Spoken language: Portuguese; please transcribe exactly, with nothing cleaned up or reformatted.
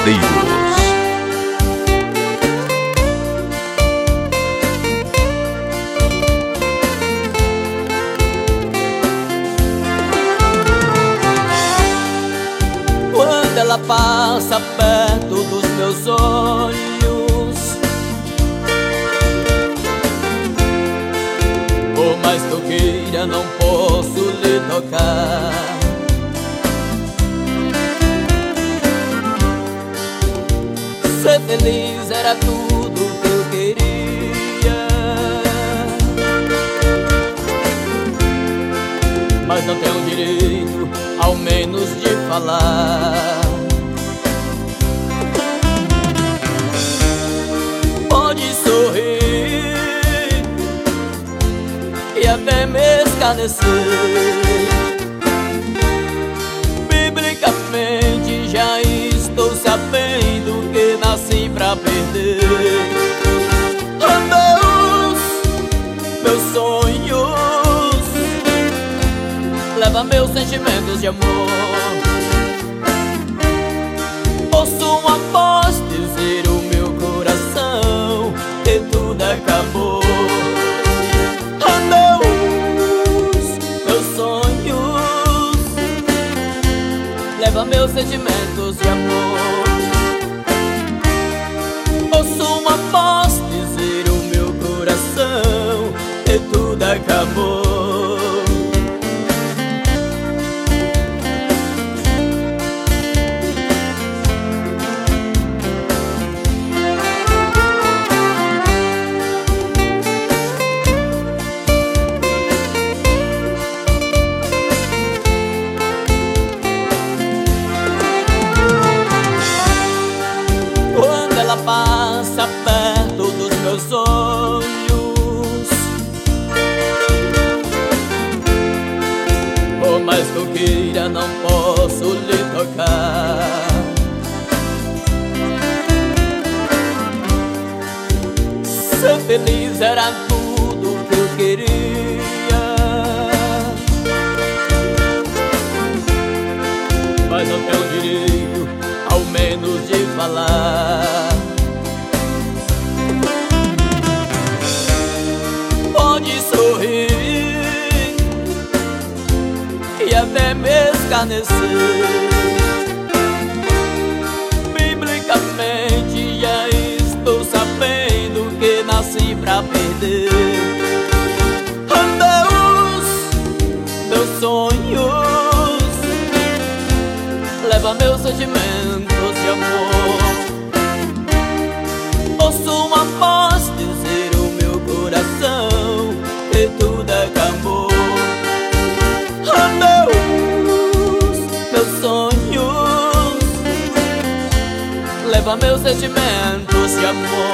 Medeiros. Quando ela passa perto dos meus olhos, por mais que eu queira, não posso lhe tocar. Ser feliz era tudo que eu queria, mas não tenho direito, ao menos, de falar. Pode sorrir e até me escarnecer, biblicamente já estou sabendo que nasci pra perder. Oh Deus, meus sonhos, leva meus sentimentos de amor. Ouço uma voz dizer o meu coração que tudo acabou. Oh Deus, meus sonhos, leva meus sentimentos de amor. Ouço uma voz dizer o meu coração que tudo acabou. Passa perto dos meus olhos, por mais que eu queira, não posso lhe tocar. Ser feliz era tudo que eu queria, mas não tenho direito, ao menos, de falar. Pode sorrir e até me escarnecer, biblicamente já estou sabendo que nasci pra perder. Oh Deus, meus sonhos, leva meus sentimentos de amor. Ouço uma voz dizer o meu coração que tudo acabou. Oh Deus, meus sonhos, leva meus sentimentos de amor.